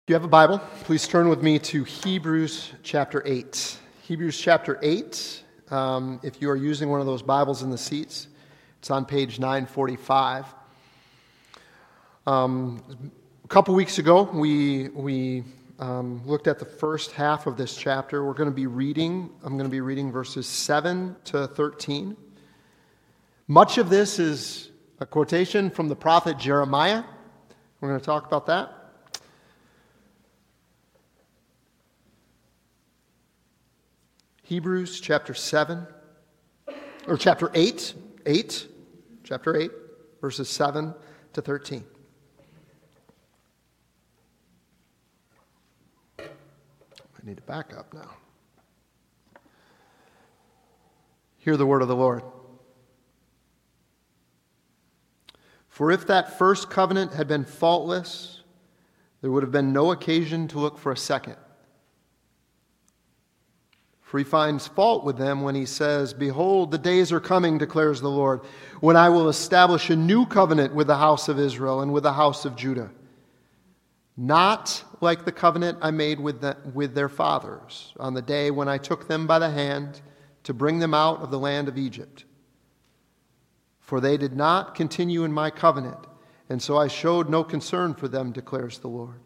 If you have a Bible, please turn with me to Hebrews chapter 8. Hebrews chapter 8, if you are using one of those Bibles in the seats, it's on page 945. A couple weeks ago, we looked at the first half of this chapter. I'm going to be reading verses 7 to 13. Much of this is a quotation from the prophet Jeremiah. We're going to talk about that. Hebrews chapter 8, verses 7 to 13. I need to back up now. Hear the word of the Lord. For if that first covenant had been faultless, there would have been no occasion to look for a second. For he finds fault with them when he says, "Behold, the days are coming, declares the Lord, when I will establish a new covenant with the house of Israel and with the house of Judah. Not like the covenant I made with their fathers on the day when I took them by the hand to bring them out of the land of Egypt. For they did not continue in my covenant, and so I showed no concern for them, declares the Lord.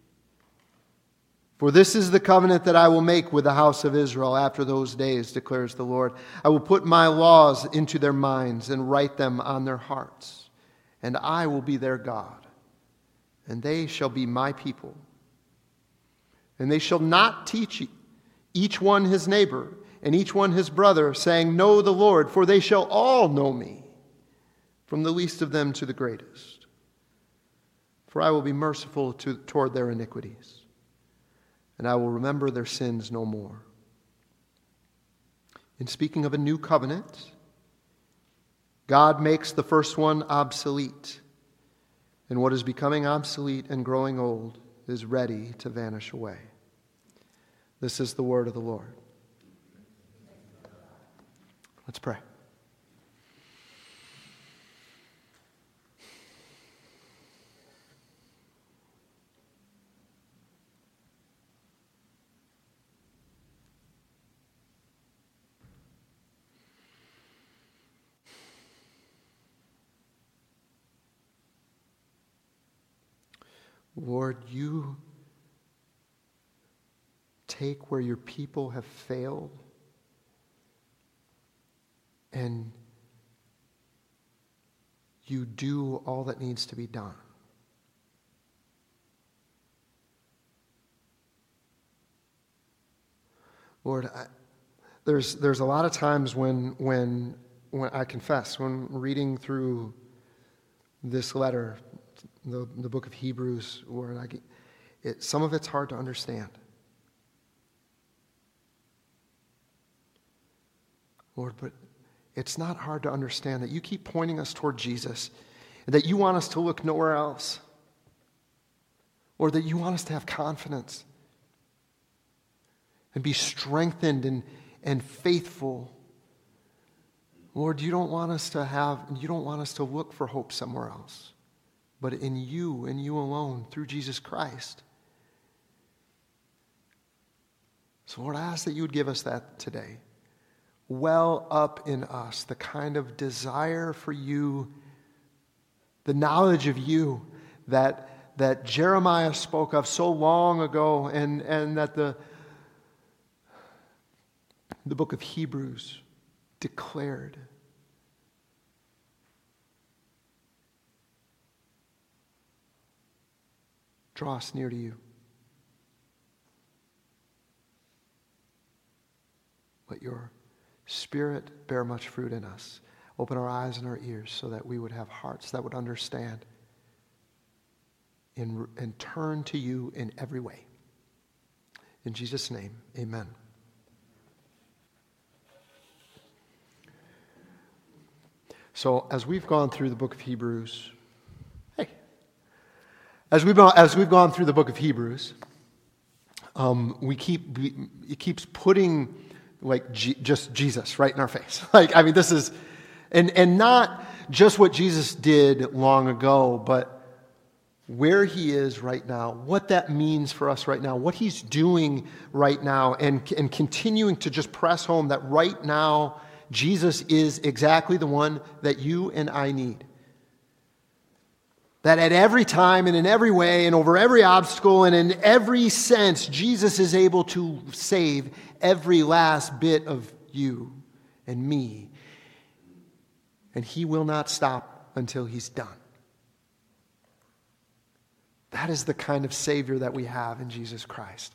For this is the covenant that I will make with the house of Israel after those days, declares the Lord. I will put my laws into their minds and write them on their hearts, and I will be their God, and they shall be my people. And they shall not teach each one his neighbor and each one his brother, saying, Know the Lord, for they shall all know me, from the least of them to the greatest. For I will be merciful toward their iniquities, and I will remember their sins no more. In speaking of a new covenant, God makes the first one obsolete, and what is becoming obsolete and growing old is ready to vanish away. This is the word of the Lord. Let's pray. Lord, you take where your people have failed and you do all that needs to be done. Lord, there's a lot of times when I confess, when reading through this letter, the book of Hebrews, where some of it's hard to understand. Lord, but it's not hard to understand that you keep pointing us toward Jesus, and that you want us to look nowhere else, or that you want us to have confidence and be strengthened and faithful. Lord, you don't want us to look for hope somewhere else, but in you and you alone, through Jesus Christ. So Lord, I ask that you would give us that today. Well up in us the kind of desire for you, the knowledge of you that Jeremiah spoke of so long ago, and that the book of Hebrews declared. Draw us near to you. Let your Spirit bear much fruit in us. Open our eyes and our ears so that we would have hearts that would understand and turn to you in every way. In Jesus' name, amen. So as we've gone through the book of Hebrews, As we've gone through the book of Hebrews, it keeps putting just Jesus right in our face. This is, and not just what Jesus did long ago, but where he is right now, what that means for us right now, what he's doing right now, and continuing to just press home that right now, Jesus is exactly the one that you and I need. That at every time and in every way and over every obstacle and in every sense, Jesus is able to save every last bit of you and me. And he will not stop until he's done. That is the kind of Savior that we have in Jesus Christ.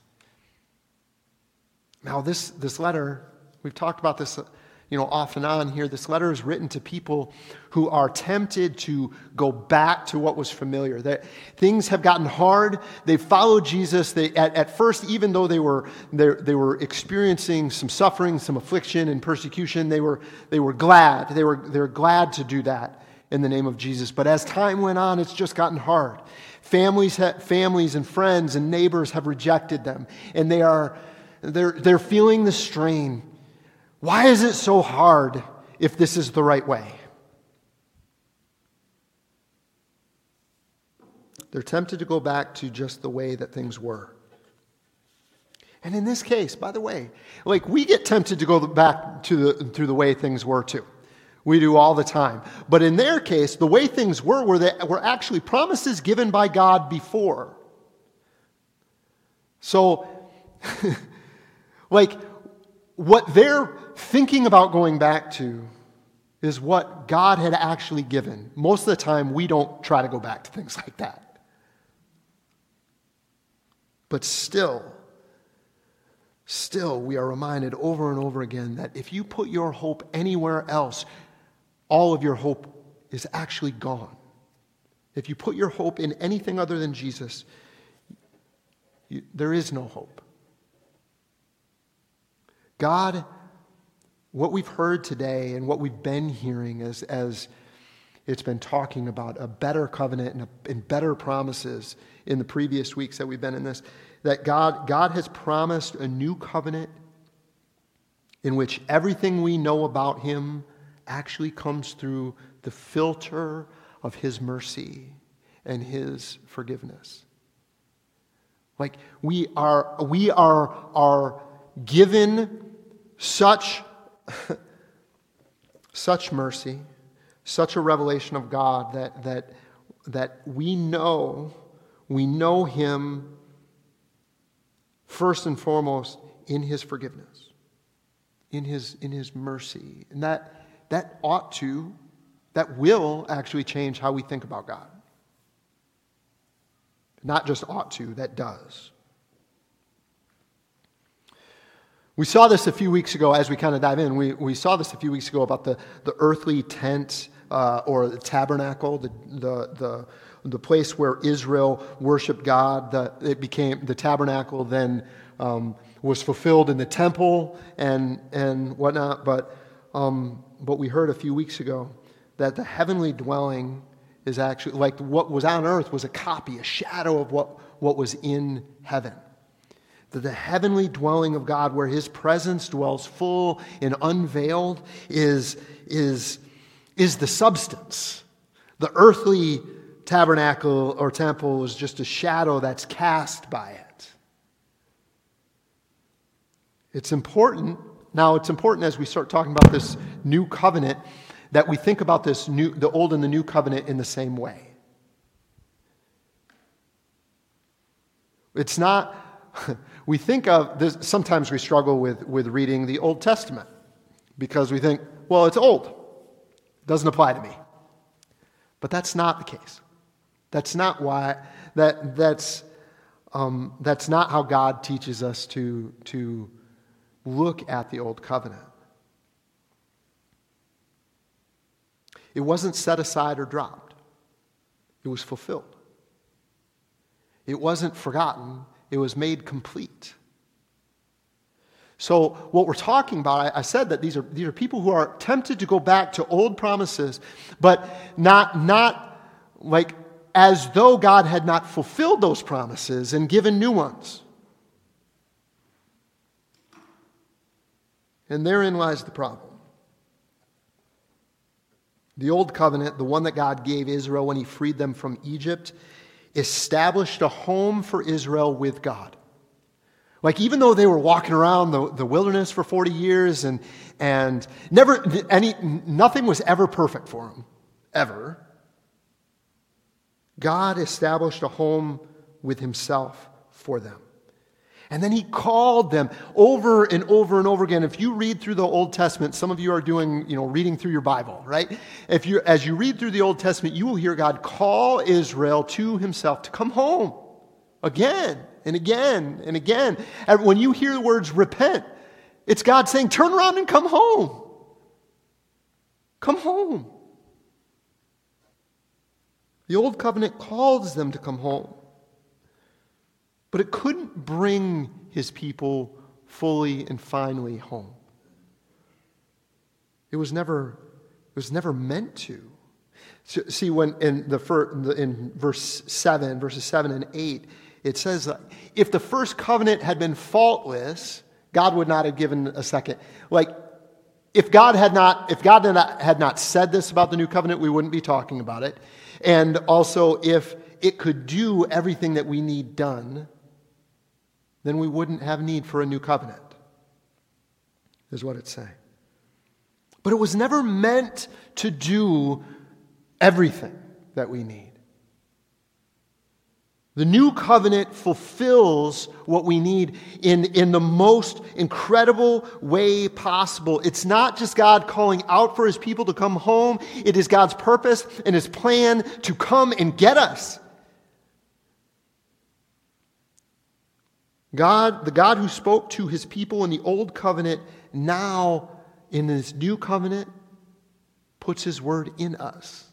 Now, this letter, we've talked about this, off and on here. This letter is written to people who are tempted to go back to what was familiar. That things have gotten hard. They followed Jesus. At first, even though they were experiencing some suffering, some affliction and persecution, they were glad. They were glad to do that in the name of Jesus. But as time went on, it's just gotten hard. Families and friends and neighbors have rejected them, and they're feeling the strain. Why is it so hard if this is the right way? They're tempted to go back to just the way that things were. And in this case, by the way, we get tempted to go back to the way things were too. We do all the time. But in their case, the way things were actually promises given by God before. So, what they're thinking about going back to is what God had actually given. Most of the time, we don't try to go back to things like that. But still, we are reminded over and over again that if you put your hope anywhere else, all of your hope is actually gone. If you put your hope in anything other than Jesus, there is no hope. God, what we've heard today and what we've been hearing as it's been talking about a better covenant and better promises in the previous weeks that we've been in this, that God has promised a new covenant in which everything we know about him actually comes through the filter of his mercy and his forgiveness. We are given such mercy, such a revelation of God that we know him first and foremost in his forgiveness, in his mercy, and that will actually change how we think about God. Not just ought to, that does. We saw this a few weeks ago as we kind of dive in. We saw this a few weeks ago about the earthly tent or the tabernacle, the place where Israel worshiped God. It became the tabernacle, then was fulfilled in the temple and whatnot. But we heard a few weeks ago that the heavenly dwelling is actually what was on earth was a copy, a shadow of what was in heaven. That the heavenly dwelling of God, where his presence dwells full and unveiled, is the substance. The earthly tabernacle or temple is just a shadow that's cast by it. It's important. Now, it's important as we start talking about this new covenant that we think about the old and the new covenant in the same way. It's not. We think of this, sometimes we struggle with reading the Old Testament because we think, well, it's old. It doesn't apply to me. But that's not the case. That's not why. That's not how God teaches us to look at the Old Covenant. It wasn't set aside or dropped. It was fulfilled. It wasn't forgotten. It was made complete. So what we're talking about, I said that these are people who are tempted to go back to old promises, but not like as though God had not fulfilled those promises and given new ones. And therein lies the problem. The old covenant, the one that God gave Israel when he freed them from Egypt, established a home for Israel with God. Like, even though they were walking around the wilderness for 40 years and nothing was ever perfect for them, ever, God established a home with himself for them. And then he called them over and over and over again. If you read through the Old Testament, some of you are doing, reading through your Bible, right? As you read through the Old Testament, you will hear God call Israel to himself to come home again and again and again. And when you hear the words repent, it's God saying, turn around and come home. Come home. The Old Covenant calls them to come home. But it couldn't bring his people fully and finally home. It was never meant to. So, see, when in verses 7 and 8, it says that if the first covenant had been faultless, God would not have given a second. Like, if God had not said this about the new covenant, we wouldn't be talking about it. And also, if it could do everything that we need done, then we wouldn't have need for a new covenant, is what it's saying. But it was never meant to do everything that we need. The new covenant fulfills what we need in the most incredible way possible. It's not just God calling out for his people to come home. It is God's purpose and his plan to come and get us. God, the God who spoke to his people in the old covenant, now in this new covenant, puts his word in us.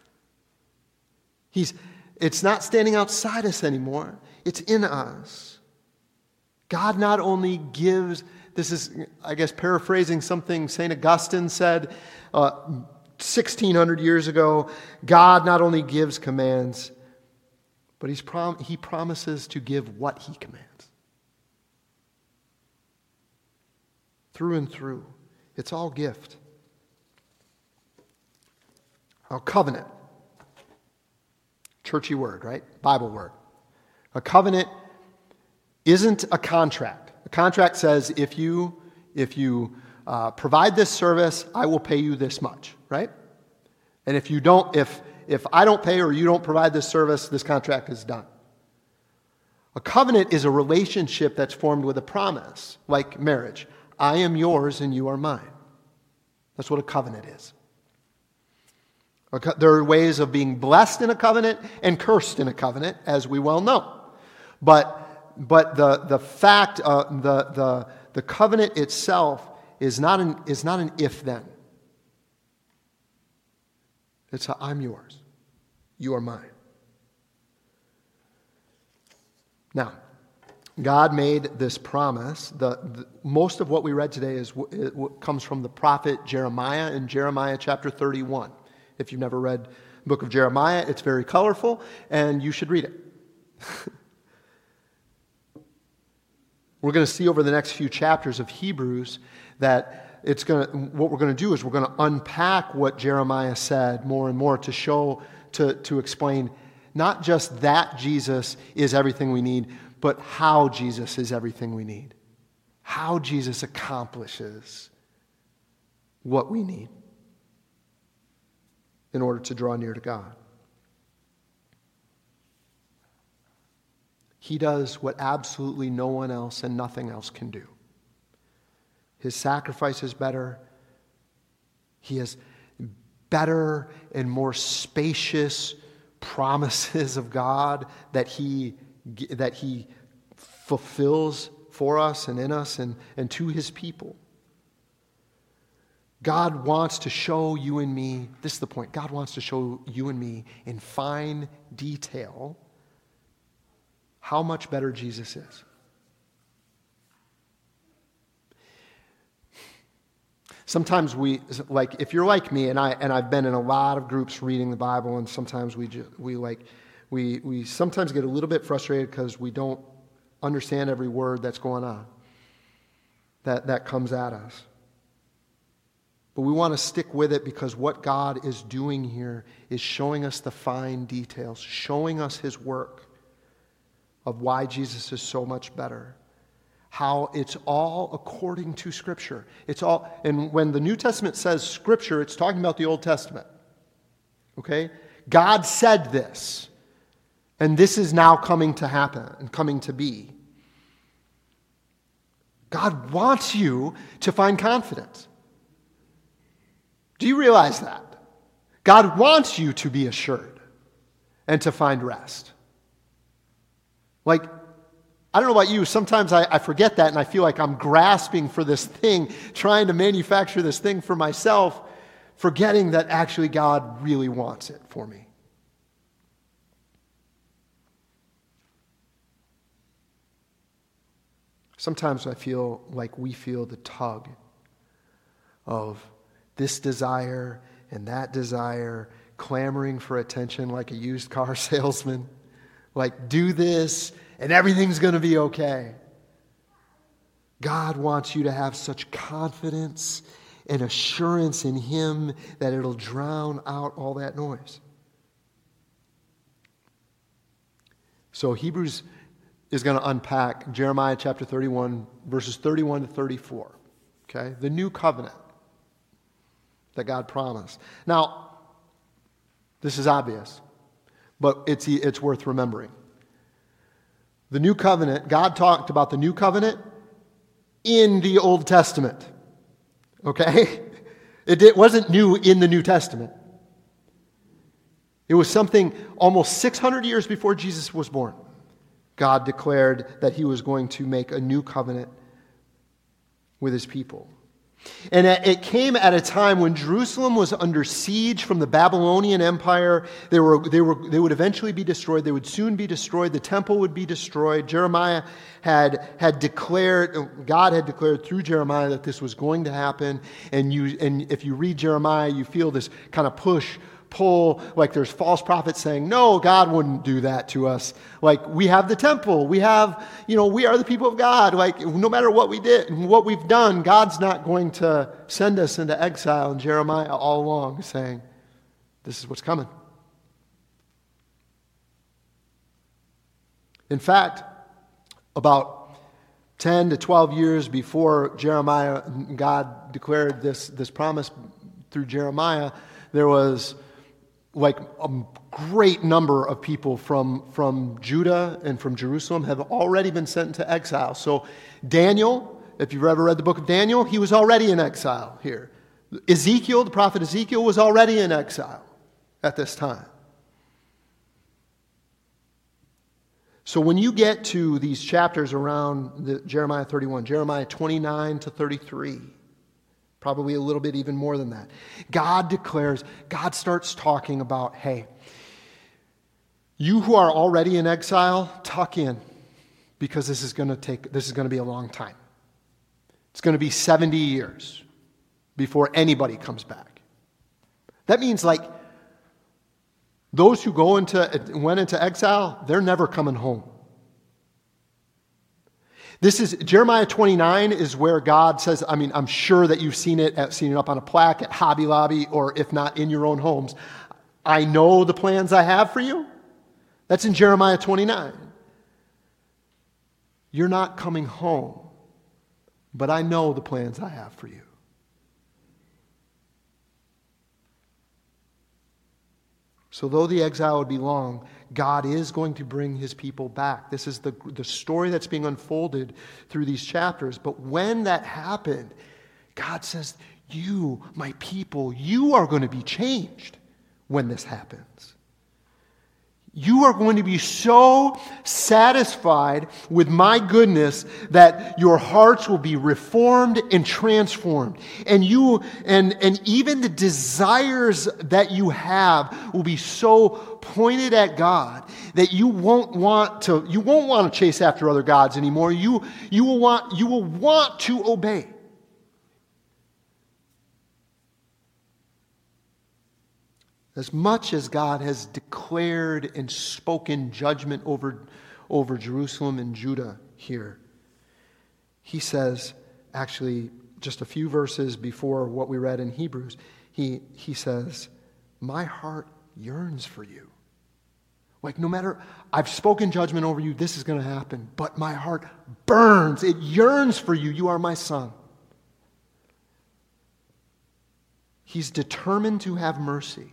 It's not standing outside us anymore. It's in us. God not only gives, this is, I guess, paraphrasing something St. Augustine said 1,600 years ago, God not only gives commands, but he promises to give what he commands. Through and through. It's all gift. Our covenant. Churchy word, right? Bible word. A covenant isn't a contract. A contract says if you provide this service, I will pay you this much, right? And if I don't pay or you don't provide this service, this contract is done. A covenant is a relationship that's formed with a promise, like marriage. I am yours and you are mine. That's what a covenant is. There are ways of being blessed in a covenant and cursed in a covenant, as we well know. But the fact, the covenant itself is not an if-then. It's I'm yours. You are mine. Now, God made this promise. Most of what we read today comes from the prophet Jeremiah in Jeremiah chapter 31. If you've never read the book of Jeremiah, it's very colorful, and you should read it. We're going to see over the next few chapters of Hebrews that what we're going to do is we're going to unpack what Jeremiah said more and more to show, to explain not just that Jesus is everything we need, but how Jesus is everything we need. How Jesus accomplishes what we need in order to draw near to God. He does what absolutely no one else and nothing else can do. His sacrifice is better. He has better and more spacious promises of God that he fulfills for us and in us and to his people. God wants to show you and me, this is the point, God wants to show you and me in fine detail how much better Jesus is. Sometimes if you're like me, and I've been in a lot of groups reading the Bible, and sometimes we sometimes get a little bit frustrated because we don't understand every word that's going on, that comes at us. But we want to stick with it because what God is doing here is showing us the fine details, showing us his work of why Jesus is so much better. How it's all according to Scripture. It's all, and when the New Testament says Scripture, it's talking about the Old Testament. Okay? God said this, and this is now coming to happen and coming to be. God wants you to find confidence. Do you realize that? God wants you to be assured and to find rest. Like, I don't know about you, sometimes I forget that and I feel like I'm grasping for this thing, trying to manufacture this thing for myself, forgetting that actually God really wants it for me. Sometimes I feel like we feel the tug of this desire and that desire, clamoring for attention like a used car salesman. Like, do this and everything's going to be okay. God wants you to have such confidence and assurance in him that it'll drown out all that noise. So Hebrews is going to unpack Jeremiah chapter 31, verses 31 to 34. Okay? The new covenant that God promised. Now, this is obvious, but it's worth remembering. The new covenant, God talked about the new covenant in the Old Testament. Okay? It wasn't new in the New Testament. It was something almost 600 years before Jesus was born. God declared that he was going to make a new covenant with his people. And it came at a time when Jerusalem was under siege from the Babylonian Empire. They would eventually be destroyed. They would soon be destroyed. The temple would be destroyed. Jeremiah had declared, God had declared through Jeremiah that this was going to happen. And if you read Jeremiah, you feel this kind of pull, like there's false prophets saying, no, God wouldn't do that to us. Like, we have the temple, we have, we are the people of God. Like, no matter what we did and what we've done, God's not going to send us into exile. And Jeremiah all along is saying, this is what's coming. In fact, about 10 to 12 years before Jeremiah, God declared this promise through Jeremiah, there was like a great number of people from Judah and from Jerusalem have already been sent into exile. So Daniel, if you've ever read the book of Daniel, he was already in exile here. Ezekiel, the prophet Ezekiel, was already in exile at this time. So when you get to these chapters around Jeremiah 31, Jeremiah 29 to 33, probably a little bit even more than that, God starts talking about, hey, you who are already in exile, tuck in, because this is going to be a long time. It's going to be 70 years before anybody comes back. That means, like, those who went into exile, they're never coming home. This is Jeremiah 29 is where God says, I'm sure that you've seen it up on a plaque at Hobby Lobby, or if not in your own homes. I know the plans I have for you. That's in Jeremiah 29. You're not coming home, but I know the plans I have for you. So though the exile would be long, God is going to bring his people back. This is the story that's being unfolded through these chapters. But when that happened, God says, you, my people, you are going to be changed when this happens. You are going to be so satisfied with my goodness that your hearts will be reformed and transformed. And even the desires that you have will be so pointed at God that you won't want to chase after other gods anymore. You will want to obey. As much as God has declared and spoken judgment over Jerusalem and Judah here, he says, actually, just a few verses before what we read in Hebrews, he says, my heart yearns for you. Like, no matter, I've spoken judgment over you, this is going to happen, but my heart burns. It yearns for you. You are my son. He's determined to have mercy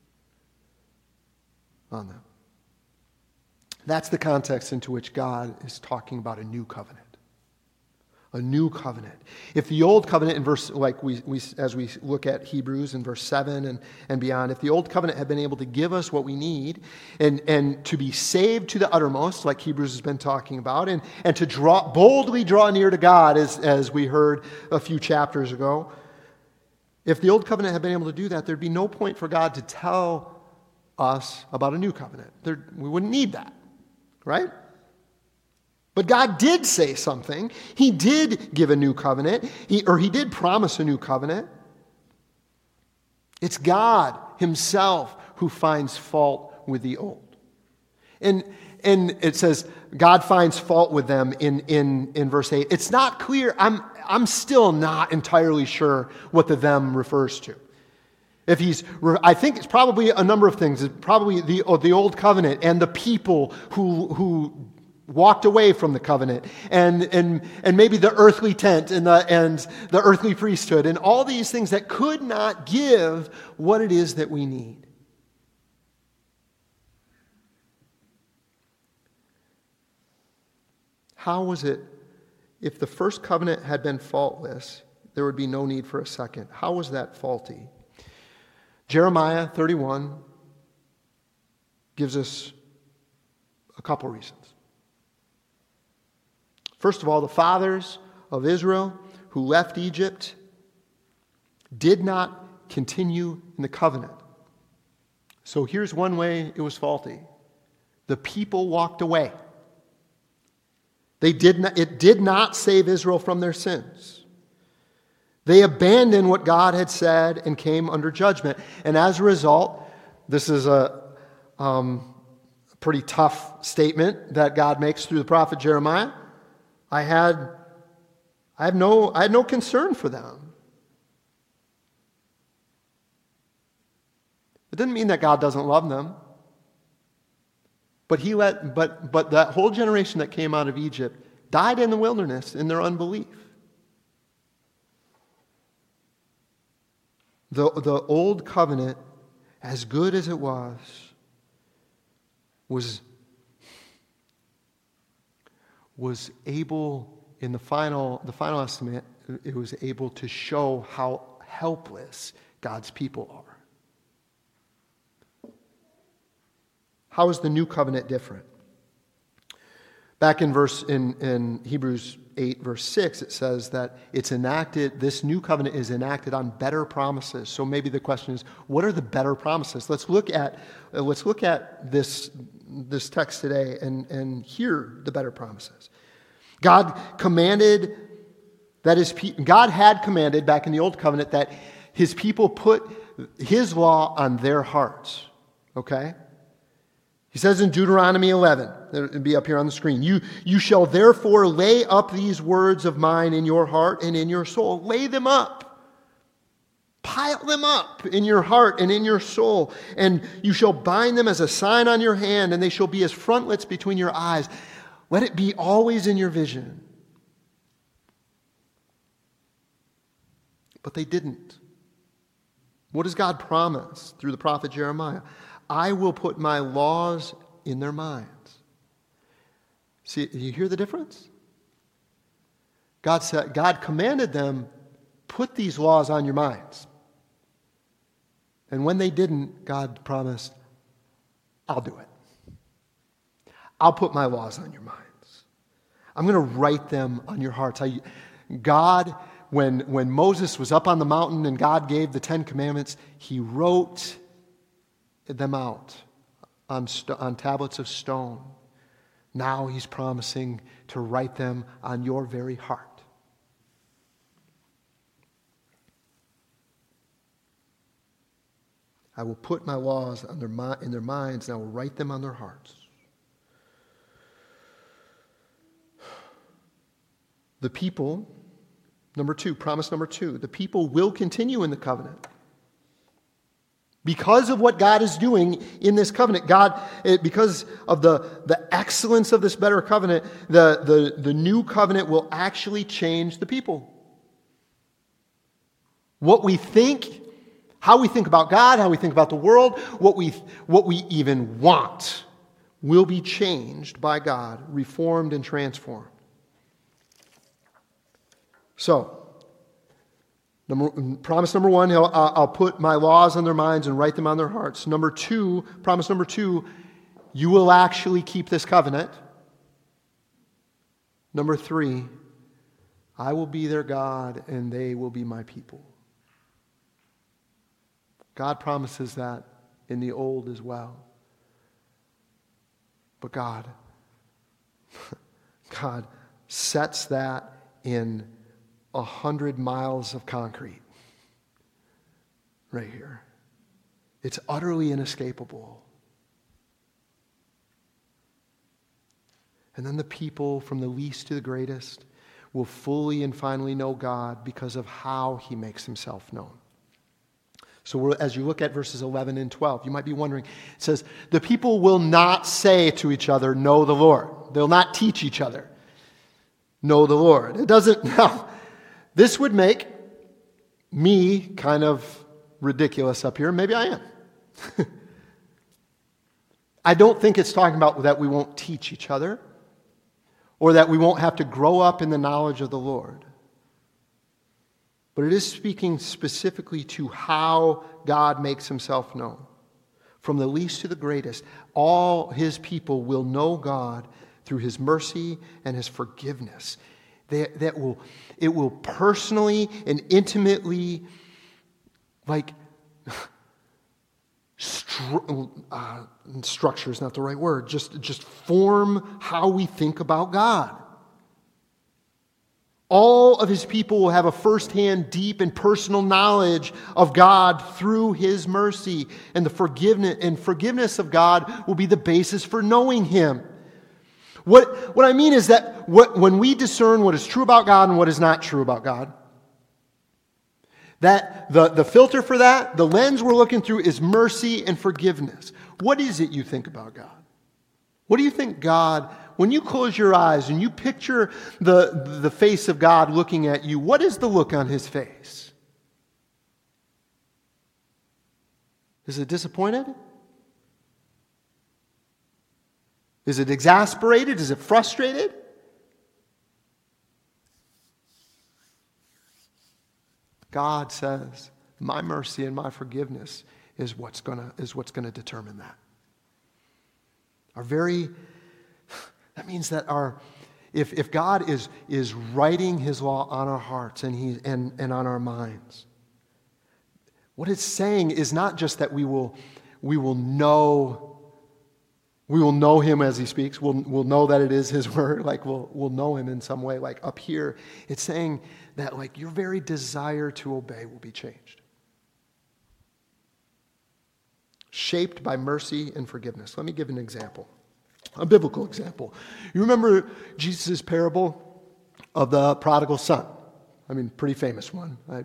on them. That's the context into which God is talking about a new covenant. A new covenant. If the old covenant in verse, like we as we look at Hebrews in verse 7 and beyond, if the old covenant had been able to give us what we need and to be saved to the uttermost, like Hebrews has been talking about, and to boldly draw near to God, as we heard a few chapters ago, if the old covenant had been able to do that, there'd be no point for God to tell us about a new covenant. We wouldn't need that, right? But God did say something. He did give a new covenant. He did promise a new covenant. It's God himself who finds fault with the old. And it says God finds fault with them in verse 8. It's not clear. I'm still not entirely sure what the them refers to. I think it's probably a number of things. It's probably the old covenant and the people who walked away from the covenant, and maybe the earthly tent and the earthly priesthood, and all these things that could not give what it is that we need. How was it, if the first covenant had been faultless, there would be no need for a second? How was that faulty? Jeremiah 31 gives us a couple reasons. First of all, the fathers of Israel who left Egypt did not continue in the covenant. So here's one way it was faulty. The people walked away. It did not save Israel from their sins. They abandoned what God had said and came under judgment. And as a result, this is a pretty tough statement that God makes through the prophet Jeremiah. I had no concern for them. It didn't mean that God doesn't love them. But but that whole generation that came out of Egypt died in the wilderness in their unbelief. The old covenant, as good as it was able, in the final estimate, it was able to show how helpless God's people are. How is the new covenant different? Back in Hebrews 8, verse 6, it says that it's enacted, this new covenant is enacted on better promises. So maybe the question is, what are the better promises? Let's look at this text today and hear the better promises. God had commanded back in the old covenant that his people put his law on their hearts. Okay? He says in Deuteronomy 11, it'll be up here on the screen, you shall therefore lay up these words of mine in your heart and in your soul. Lay them up. Pile them up in your heart and in your soul. And you shall bind them as a sign on your hand, and they shall be as frontlets between your eyes. Let it be always in your vision. But they didn't. What does God promise through the prophet Jeremiah? I will put my laws in their minds. See, you hear the difference? God commanded them, put these laws on your minds. And when they didn't, God promised, I'll do it. I'll put my laws on your minds. I'm going to write them on your hearts. God, when Moses was up on the mountain and God gave the 10 Commandments, he wrote them out on tablets of stone. Now he's promising to write them on your very heart. I will put my laws in their minds, and I will write them on their hearts. The people Promise number two, the people will continue in the covenant. Because of what God is doing in this covenant, because of the excellence of this better covenant, the new covenant will actually change the people. What we think, how we think about God, how we think about the world, what we even want will be changed by God, reformed and transformed. So, promise number one, I'll put my laws on their minds and write them on their hearts. Promise number two, you will actually keep this covenant. Number three, I will be their God and they will be my people. God promises that in the old as well. But God sets that in 100 miles of concrete right here. It's utterly inescapable. And then the people, from the least to the greatest, will fully and finally know God because of how he makes himself known. So as you look at verses 11 and 12, you might be wondering, it says, the people will not say to each other, know the Lord. They'll not teach each other, know the Lord. It doesn't, no. This would make me kind of ridiculous up here. Maybe I am. I don't think it's talking about that we won't teach each other or that we won't have to grow up in the knowledge of the Lord. But it is speaking specifically to how God makes himself known. From the least to the greatest, all his people will know God through his mercy and his forgiveness. It will personally and intimately, structure is not the right word, just form how we think about God. All of his people will have a firsthand, deep, and personal knowledge of God through his mercy. And the forgiveness of God will be the basis for knowing him. What I mean is that when we discern what is true about God and what is not true about God, that the filter for that, the lens we're looking through is mercy and forgiveness. What is it you think about God? What do you think God, when you close your eyes and you picture the face of God looking at you, what is the look on his face? Is it disappointed? Is it exasperated? Is it frustrated? God says, my mercy and my forgiveness is what's gonna determine that. That means that if God is writing his law on our hearts and on our minds, what it's saying is not just that we will know him as he speaks. We'll know that it is his word. We'll know him in some way, up here. It's saying that your very desire to obey will be changed. Shaped by mercy and forgiveness. Let me give an example. A biblical example. You remember Jesus' parable of the prodigal son? Pretty famous one. Right?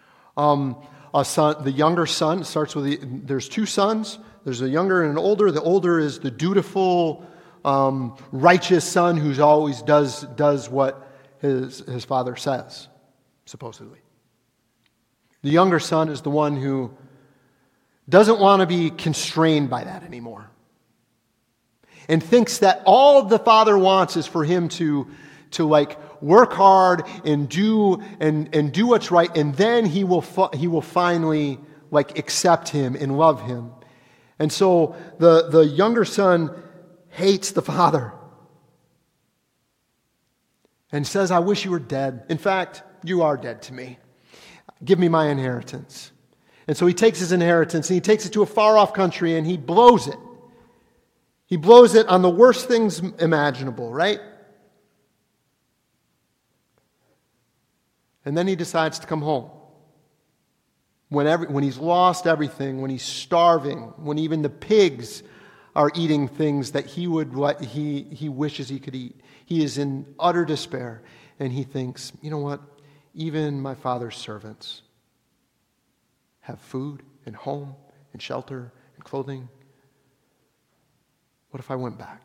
The younger son starts with there's two sons. There's a younger and an older. The older is the dutiful, righteous son who always does what his father says, supposedly. The younger son is the one who doesn't want to be constrained by that anymore, and thinks that all the father wants is for him to work hard and do what's right, and then he will finally accept him and love him. And so the younger son hates the father and says, I wish you were dead. In fact, you are dead to me. Give me my inheritance. And so he takes his inheritance and he takes it to a far-off country and he blows it. He blows it on the worst things imaginable, right? And then he decides to come home. When he's lost everything, when he's starving, when even the pigs are eating things that he wishes he could eat, he is in utter despair. And he thinks, you know what? even my Father's servants have food and home and shelter and clothing. What if I went back?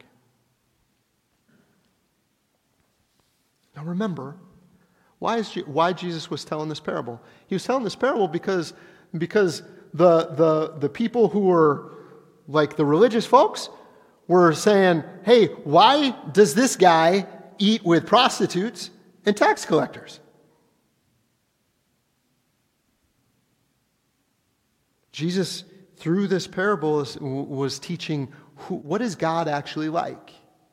Now remember, why Jesus was telling this parable? He was telling this parable because the people who were like the religious folks were saying, hey, why does this guy eat with prostitutes and tax collectors? Jesus, through this parable, was teaching what is God actually like?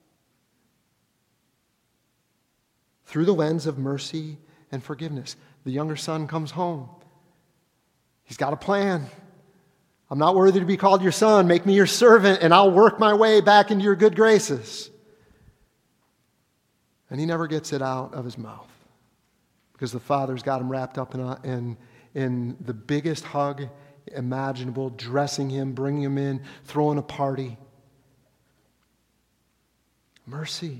Through the lens of mercy and forgiveness. The younger son comes home. He's got a plan. I'm not worthy to be called your son. Make me your servant, and I'll work my way back into your good graces. And he never gets it out of his mouth because the father's got him wrapped up in the biggest hug imaginable, dressing him, bringing him in, throwing a party. Mercy.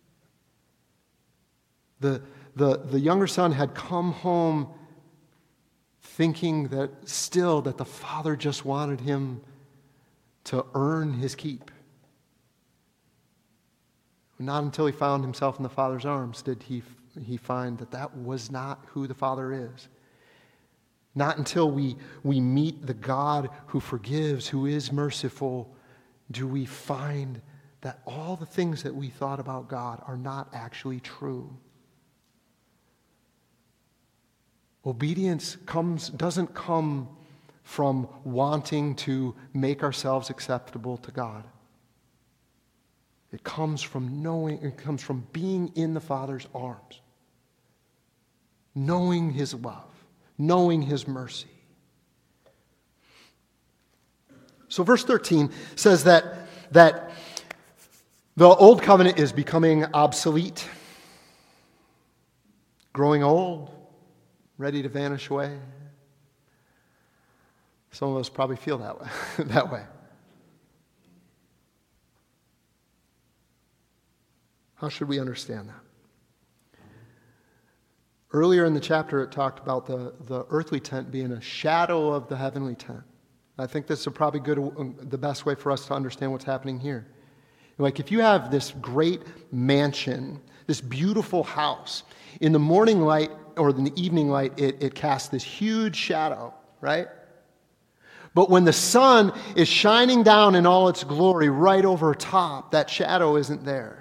The younger son had come home thinking that the father just wanted him to earn his keep. Not until he found himself in the father's arms did he find that was not who the father is. Not until we meet the God who forgives, who is merciful, do we find that all the things that we thought about God are not actually true. Obedience doesn't come from wanting to make ourselves acceptable to God. It comes from being in the Father's arms, knowing His love, knowing His mercy. So verse 13 says that the old covenant is becoming obsolete, growing old, ready to vanish away. Some of us probably feel that way. How should we understand that? Earlier in the chapter, it talked about the earthly tent being a shadow of the heavenly tent. I think this is probably the best way for us to understand what's happening here. Like if you have this great mansion, this beautiful house, in the morning light or in the evening light, it casts this huge shadow, right? But when the sun is shining down in all its glory right over top, that shadow isn't there.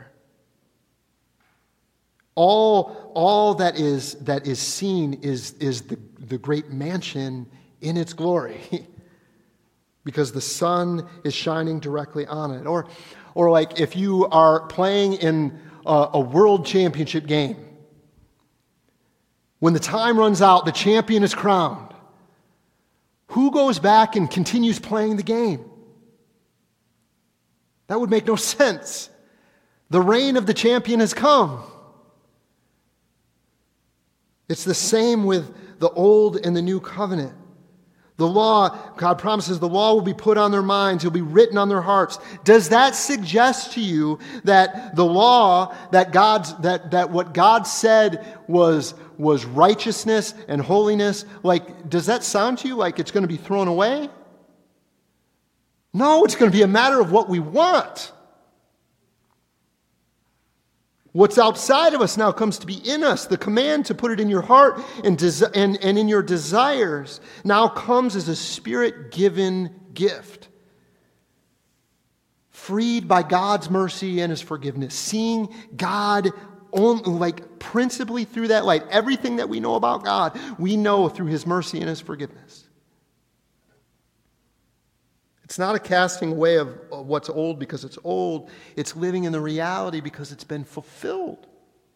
All that is seen is the great mansion in its glory because the sun is shining directly on it. Or like if you are playing in a world championship game, when the time runs out, the champion is crowned. Who goes back and continues playing the game? That would make no sense. The reign of the champion has come. It's the same with the old and the new covenant. The law, God promises the law will be put on their minds, it will be written on their hearts. Does that suggest to you that the law, that what God said was righteousness and holiness, does that sound to you like it's going to be thrown away? No, it's going to be a matter of what we want. What's outside of us now comes to be in us. The command to put it in your heart and in your desires now comes as a Spirit-given gift. Freed by God's mercy and His forgiveness. Seeing God principally through that light. Everything that we know about God, we know through His mercy and His forgiveness. It's not a casting away of what's old because it's old. It's living in the reality because it's been fulfilled.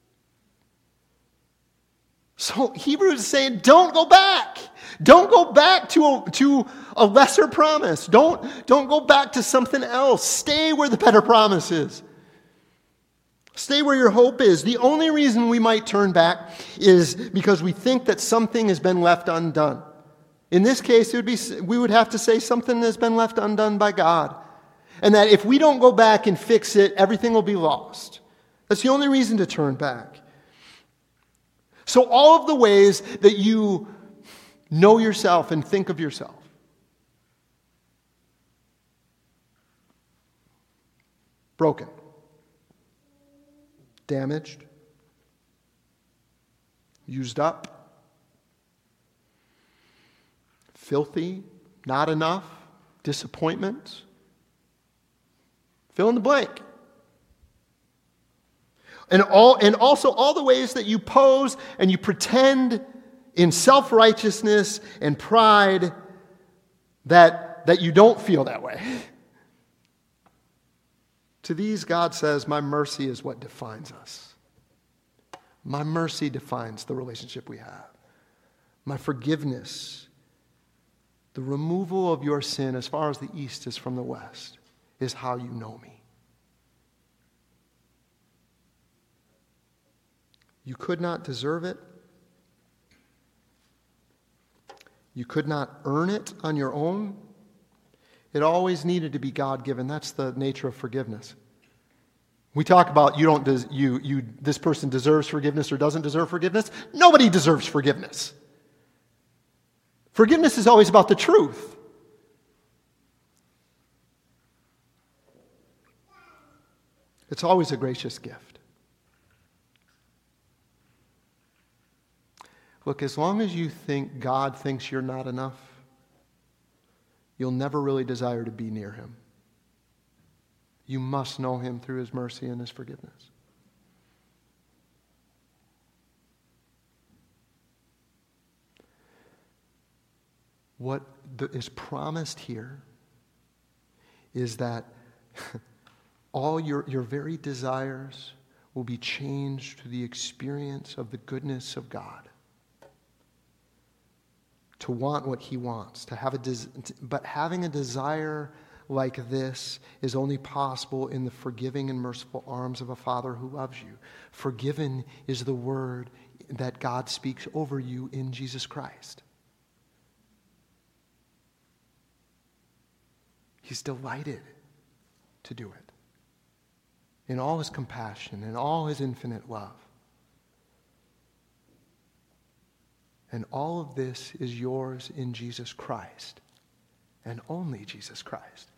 So Hebrews is saying, don't go back. Don't go back to a lesser promise. Don't go back to something else. Stay where the better promise is. Stay where your hope is. The only reason we might turn back is because we think that something has been left undone. In this case, we would have to say something has been left undone by God. And that if we don't go back and fix it, everything will be lost. That's the only reason to turn back. So all of the ways that you know yourself and think of yourself. Broken. Damaged. Used up. Filthy. Not enough. Disappointment. Fill in the blank. And also all the ways that you pose and you pretend in self-righteousness and pride that you don't feel that way. To these, God says, my mercy is what defines us. My mercy defines the relationship we have. My forgiveness, the removal of your sin as far as the east is from the west, is how you know me. You could not deserve it. You could not earn it on your own. It always needed to be God-given. That's the nature of forgiveness. We talk about this person deserves forgiveness or doesn't deserve forgiveness. Nobody deserves forgiveness. Forgiveness is always about the truth. It's always a gracious gift. Look, as long as you think God thinks you're not enough, you'll never really desire to be near him. You must know him through his mercy and his forgiveness. What is promised here is that all your very desires will be changed to the experience of the goodness of God. To want what he wants, but having a desire like this is only possible in the forgiving and merciful arms of a Father who loves you. Forgiven is the word that God speaks over you in Jesus Christ. He's delighted to do it in all his compassion and all his infinite love. And all of this is yours in Jesus Christ, and only Jesus Christ.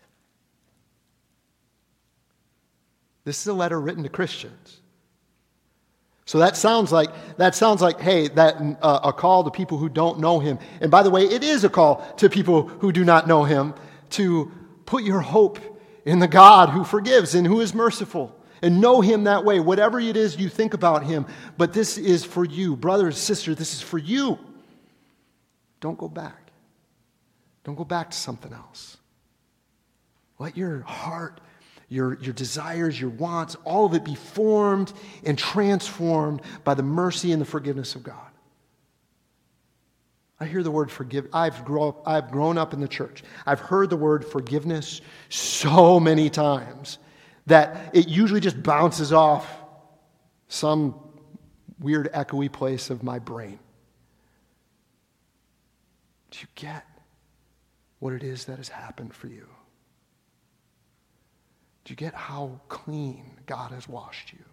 This is a letter written to Christians. So that sounds like hey, a call to people who don't know him. And by the way, it is a call to people who do not know him to put your hope in the God who forgives and who is merciful. And know him that way, whatever it is you think about him. But this is for you. Brothers, sisters, this is for you. Don't go back. Don't go back to something else. Let your heart, your desires, your wants, all of it be formed and transformed by the mercy and the forgiveness of God. I hear the word forgive. I've grown up in the church. I've heard the word forgiveness so many times that it usually just bounces off some weird echoey place of my brain. Do you get what it is that has happened for you? Do you get how clean God has washed you?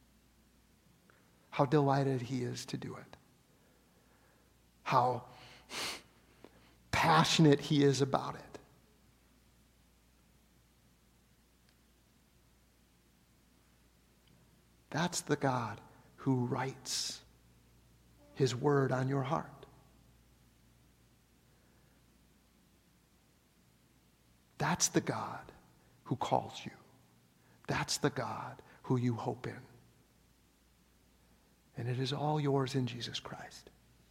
How delighted he is to do it? How passionate he is about it? That's the God who writes his word on your heart. That's the God who calls you. That's the God who you hope in. And it is all yours in Jesus Christ.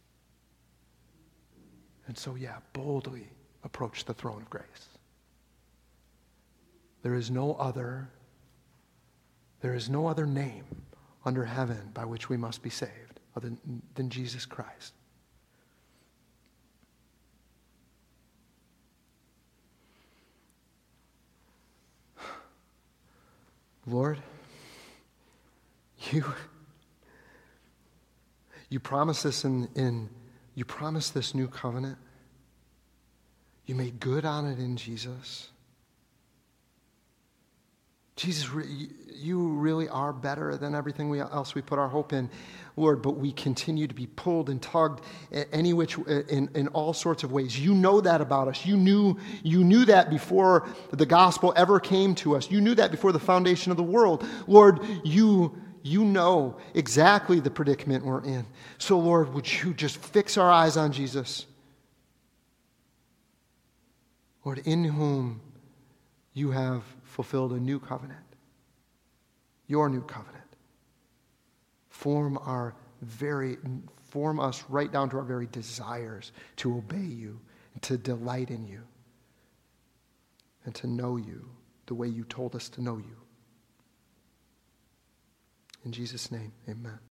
And so, boldly approach the throne of grace. There is no other name under heaven by which we must be saved other than Jesus Christ. Lord, you promised this you promised this new covenant. You made good on it in Jesus. Jesus, you really are better than everything else we put our hope in, Lord, but we continue to be pulled and tugged in all sorts of ways. You know that about us. You knew that before the gospel ever came to us. You knew that before the foundation of the world. Lord, you know exactly the predicament we're in. So, Lord, would you just fix our eyes on Jesus? Lord, in whom you have fulfilled a new covenant, your new covenant. Form us right down to our very desires to obey you, and to delight in you, and to know you the way you told us to know you. In Jesus' name, amen.